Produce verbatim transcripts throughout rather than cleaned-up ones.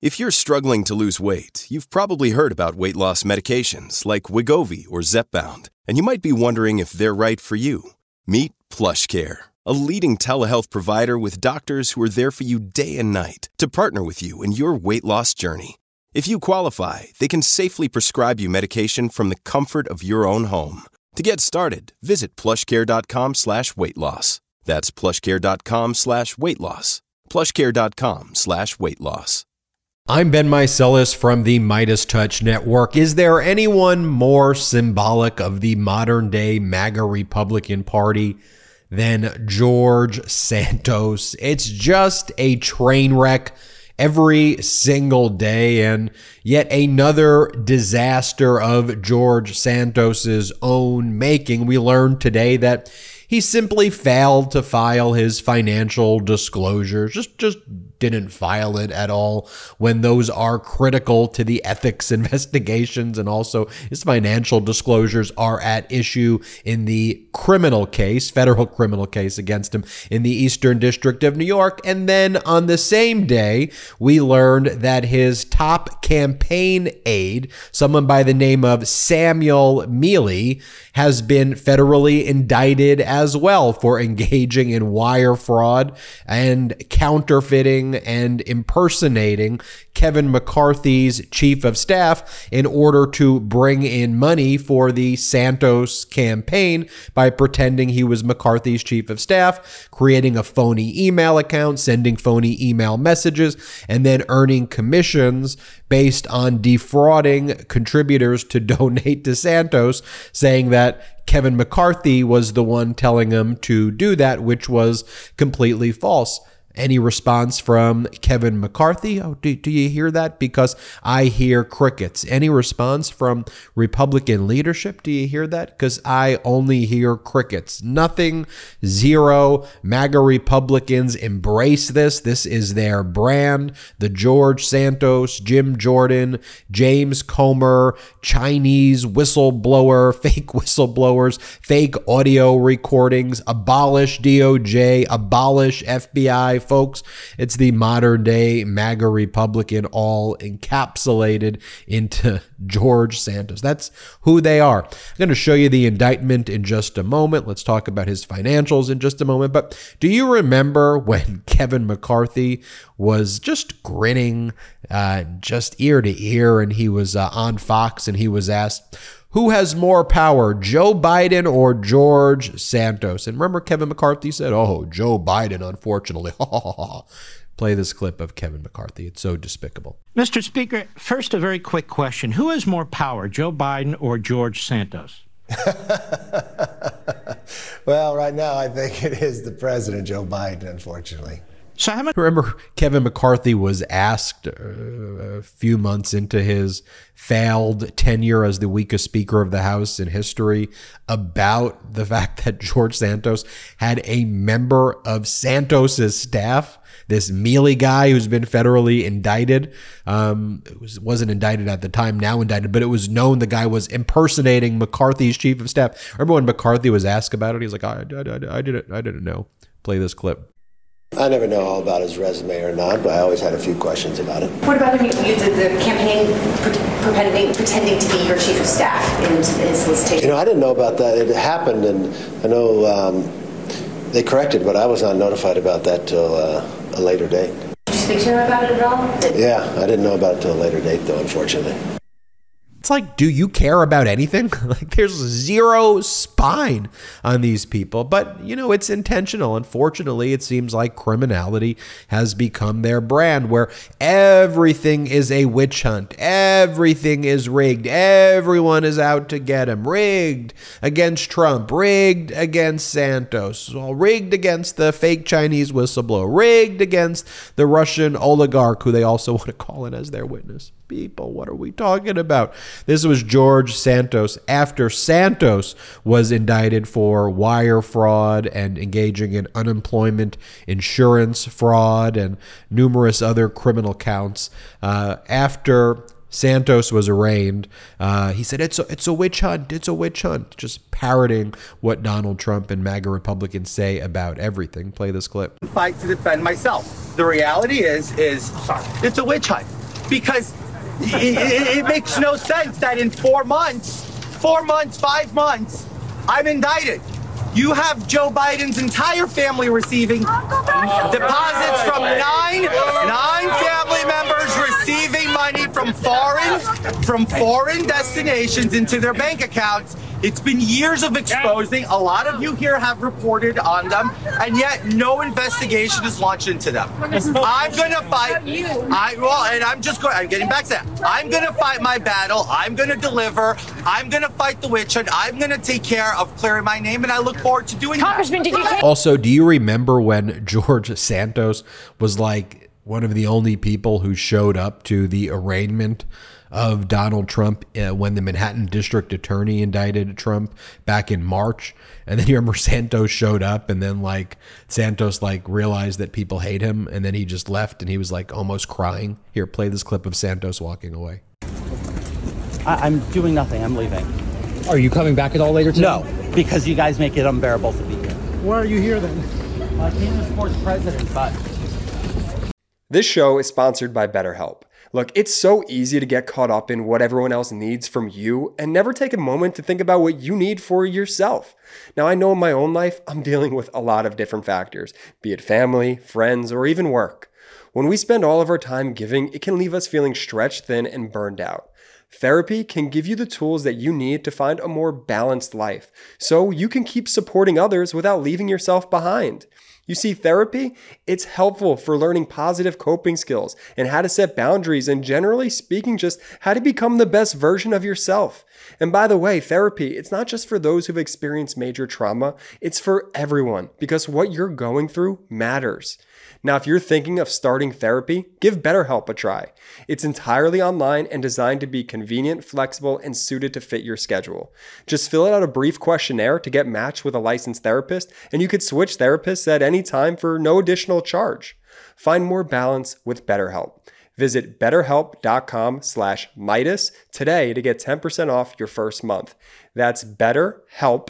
If you're struggling to lose weight, you've probably heard about weight loss medications like Wegovy or Zepbound, and you might be wondering if they're right for you. Meet PlushCare, a leading telehealth provider with doctors who are there for you day and night to partner with you in your weight loss journey. If you qualify, they can safely prescribe you medication from the comfort of your own home. To get started, visit plushcare.com slash weight loss. That's plushcare.com slash weight loss. plushcare.com slash weight loss. I'm Ben Meiselas from the Midas Touch Network. Is there anyone more symbolic of the modern-day MAGA Republican Party than George Santos? It's just a train wreck every single day, and yet another disaster of George Santos's own making. We learned today that he simply failed to file his financial disclosures, just just didn't file it at all when those are critical to the ethics investigations, and also his financial disclosures are at issue in the criminal case, federal criminal case against him in the Eastern District of New York. And then on the same day, we learned that his top campaign aide, someone by the name of Samuel Mealy, has been federally indicted as well for engaging in wire fraud and counterfeiting and impersonating Kevin McCarthy's chief of staff in order to bring in money for the Santos campaign by pretending he was McCarthy's chief of staff, creating a phony email account, sending phony email messages, and then earning commissions based on defrauding contributors to donate to Santos, saying that Kevin McCarthy was the one telling him to do that, which was completely false. Any response from Kevin McCarthy? Oh, do, do you hear that? Because I hear crickets. Any response from Republican leadership? Do you hear that? Because I only hear crickets. Nothing, zero. MAGA Republicans embrace this. This is their brand. The George Santos, Jim Jordan, James Comer, Chinese whistleblower, fake whistleblowers, fake audio recordings, abolish D O J, abolish F B I. Folks, it's the modern day MAGA Republican all encapsulated into George Santos. That's who they are. I'm going to show you the indictment in just a moment. Let's talk about his financials in just a moment. But do you remember when Kevin McCarthy was just grinning uh, just ear to ear, and he was uh, on Fox and he was asked, who has more power, Joe Biden or George Santos? And remember, Kevin McCarthy said, oh, Joe Biden, unfortunately. Play this clip of Kevin McCarthy. It's so despicable. Mister Speaker, first, a very quick question. Who has more power, Joe Biden or George Santos? Well, right now, I think it is the president, Joe Biden, unfortunately. So how much- Remember, Kevin McCarthy was asked uh, a few months into his failed tenure as the weakest Speaker of the House in history about the fact that George Santos had a member of Santos's staff, this Mealy guy who's been federally indicted. Um, it was, wasn't indicted at the time, now indicted, but it was known the guy was impersonating McCarthy's chief of staff. Remember when McCarthy was asked about it? He's like, I, I, I, I didn't, I didn't know. Play this clip. I never know all about his resume or not, but I always had a few questions about it. What about him? You did the campaign pretending, pretending to be your chief of staff in his solicitation. You know, I didn't know about that. It happened, and I know um, they corrected, but I was not notified about that till uh, a later date. Did you speak to him about it at all? Yeah, I didn't know about it till a later date, though, unfortunately. It's like, do you care about anything? Like, there's zero spine on these people. But, you know, it's intentional. Unfortunately, it seems like criminality has become their brand, where everything is a witch hunt. Everything is rigged. Everyone is out to get him. Rigged against Trump. Rigged against Santos. Well, rigged against the fake Chinese whistleblower. Rigged against the Russian oligarch, who they also want to call in as their witness. People, what are we talking about? This was George Santos after Santos was indicted for wire fraud and engaging in unemployment insurance fraud and numerous other criminal counts. Uh, after Santos was arraigned, uh, he said, it's a, it's a witch hunt, it's a witch hunt, just parroting what Donald Trump and MAGA Republicans say about everything. Play this clip. Fight to defend myself. The reality is, is sorry, it's a witch hunt. because it, it, it makes no sense that in four months, four months, five months, I'm indicted. You have Joe Biden's entire family receiving deposits from nine, nine family members receiving money from foreign, from foreign destinations into their bank accounts. It's been years of exposing. A lot of you here have reported on them, and yet no investigation is launched into them. I'm gonna fight. I well, and I'm just going. I'm getting back to that. I'm gonna fight my battle. I'm gonna deliver. I'm gonna fight the witch hunt. I'm gonna take care of clearing my name, and I look forward to doing Congressman, that. did you take- Also, do you remember when George Santos was like one of the only people who showed up to the arraignment of Donald Trump uh, when the Manhattan District Attorney indicted Trump back in March? And then you remember Santos showed up, and then like Santos like realized that people hate him, and then he just left, and he was like almost crying. Here, play this clip of Santos walking away. I- I'm doing nothing. I'm leaving. Are you coming back at all later today? No, because you guys make it unbearable to be here. Why are you here then? I came to support the president, but... This show is sponsored by BetterHelp. Look, it's so easy to get caught up in what everyone else needs from you and never take a moment to think about what you need for yourself. Now, I know in my own life, I'm dealing with a lot of different factors, be it family, friends, or even work. When we spend all of our time giving, it can leave us feeling stretched thin and burned out. Therapy can give you the tools that you need to find a more balanced life, so you can keep supporting others without leaving yourself behind. You see, therapy, it's helpful for learning positive coping skills and how to set boundaries and, generally speaking, just how to become the best version of yourself. And by the way, therapy, it's not just for those who've experienced major trauma, it's for everyone, because what you're going through matters. Now, if you're thinking of starting therapy, give BetterHelp a try. It's entirely online and designed to be convenient, flexible, and suited to fit your schedule. Just fill out a brief questionnaire to get matched with a licensed therapist, and you could switch therapists at any time for no additional charge. Find more balance with BetterHelp. Visit betterhelp.com slash Midas today to get ten percent off your first month. That's BetterHelp,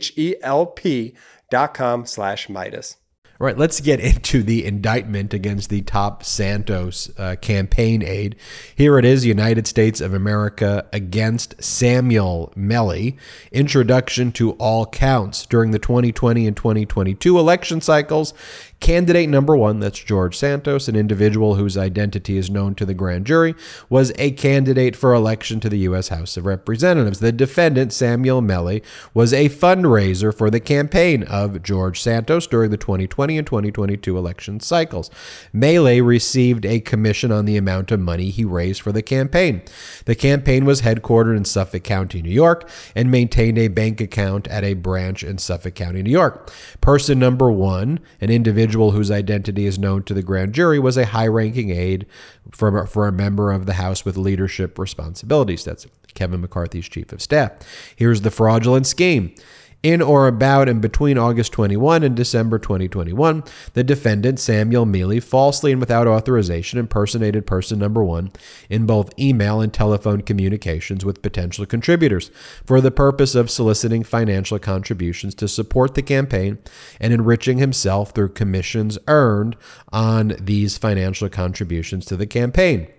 H-E-L-P dot com slash Midas. All right, let's get into the indictment against the top Santos uh, campaign aide. Here it is, United States of America against Samuel Melly. Introduction to all counts. During the twenty twenty and twenty twenty-two election cycles, candidate number one, that's George Santos, an individual whose identity is known to the grand jury, was a candidate for election to the U S House of Representatives. The defendant, Samuel Melly, was a fundraiser for the campaign of George Santos during the twenty twenty and twenty twenty-two election cycles. Melly received a commission on the amount of money he raised for the campaign. The campaign was headquartered in Suffolk County, New York, and maintained a bank account at a branch in Suffolk County, New York. Person number one, an individual whose identity is known to the grand jury, was a high-ranking aide for, for a member of the House with leadership responsibilities. That's Kevin McCarthy's chief of staff. Here's the fraudulent scheme. In or about and between August twenty-first and December twenty twenty-one, the defendant, Samuel Melly, falsely and without authorization impersonated person number one in both email and telephone communications with potential contributors for the purpose of soliciting financial contributions to support the campaign and enriching himself through commissions earned on these financial contributions to the campaign.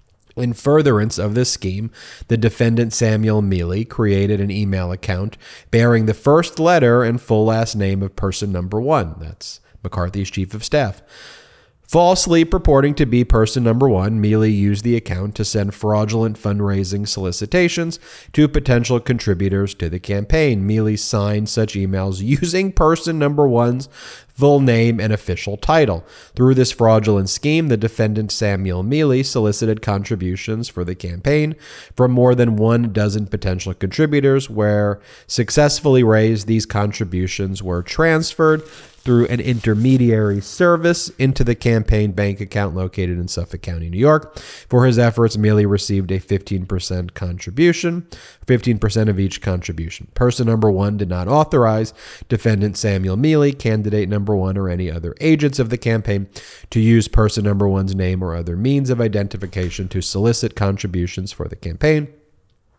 In furtherance of this scheme, the defendant Samuel Melly created an email account bearing the first letter and full last name of person number one. That's McCarthy's chief of staff. Falsely purporting to be person number one, Melly used the account to send fraudulent fundraising solicitations to potential contributors to the campaign. Melly signed such emails using person number one's full name and official title. Through this fraudulent scheme, the defendant Samuel Melly solicited contributions for the campaign from more than one dozen potential contributors. Where successfully raised, these contributions were transferred through an intermediary service into the campaign bank account located in Suffolk County, New York. For his efforts, Melly received a fifteen percent contribution, fifteen percent of each contribution. Person number one did not authorize defendant Samuel Melly, candidate number one, or any other agents of the campaign to use person number one's name or other means of identification to solicit contributions for the campaign.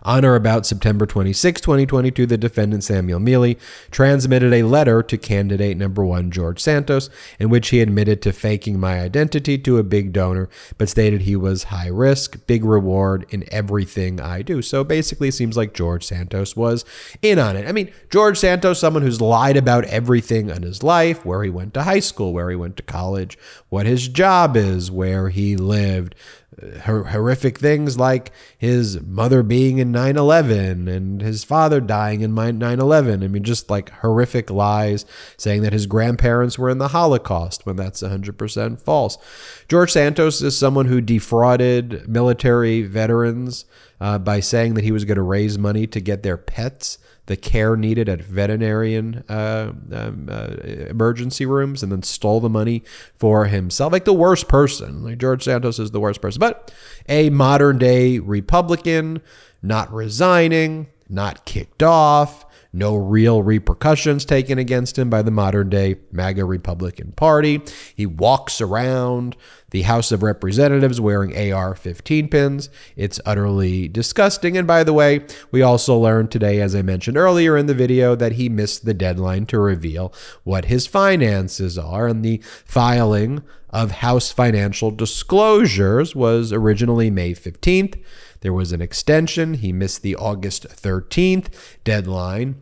On or about September twenty-sixth, twenty twenty-two, the defendant Samuel Mealy transmitted a letter to candidate number one George Santos in which he admitted to faking my identity to a big donor, but stated he was high risk, big reward in everything I do. So basically, it seems like George Santos was in on it. I mean, George Santos, someone who's lied about everything in his life, where he went to high school, where he went to college, what his job is, where he lived, Hor- horrific things like his mother being in nine eleven and his father dying in nine eleven. I mean, just like horrific lies, saying that his grandparents were in the Holocaust when that's one hundred percent false. George Santos is someone who defrauded military veterans uh, by saying that he was going to raise money to get their pets the care needed at veterinarian uh, um, uh, emergency rooms, and then stole the money for himself. Like the worst person. Like George Santos is the worst person. But a modern day Republican, not resigning, not kicked off, no real repercussions taken against him by the modern day MAGA Republican Party. He walks around the House of Representatives wearing A R fifteen pins. It's utterly disgusting. And by the way, we also learned today, as I mentioned earlier in the video, that he missed the deadline to reveal what his finances are. And the filing of House financial disclosures was originally May fifteenth. There was an extension. He missed the August thirteenth deadline.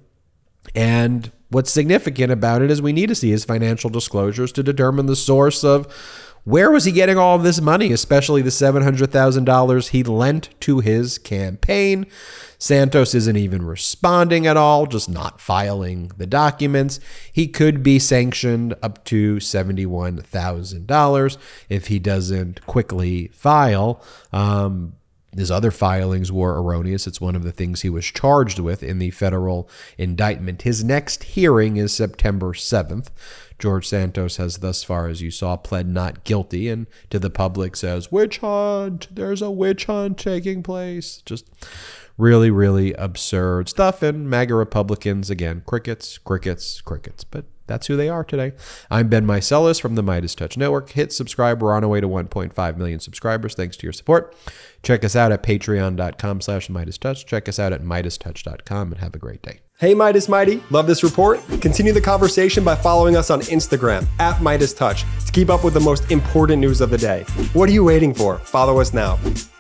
And what's significant about it is we need to see his financial disclosures to determine the source of where was he getting all of this money, especially the seven hundred thousand dollars he lent to his campaign. Santos isn't even responding at all, just not filing the documents. He could be sanctioned up to seventy-one thousand dollars if he doesn't quickly file. Um, His other filings were erroneous. It's one of the things he was charged with in the federal indictment. His next hearing is September seventh. George Santos has thus far, as you saw, pled not guilty, and to the public says, witch hunt, there's a witch hunt taking place. Just really, really absurd stuff. And MAGA Republicans, again, crickets, crickets, crickets. But that's who they are today. I'm Ben Meiselas from the Midas Touch Network. Hit subscribe. We're on our way to one point five million subscribers. Thanks to your support. Check us out at patreon.com slash Midas Touch. Check us out at Midas Touch dot com and have a great day. Hey, Midas Mighty. Love this report? Continue the conversation by following us on Instagram at Midas Touch to keep up with the most important news of the day. What are you waiting for? Follow us now.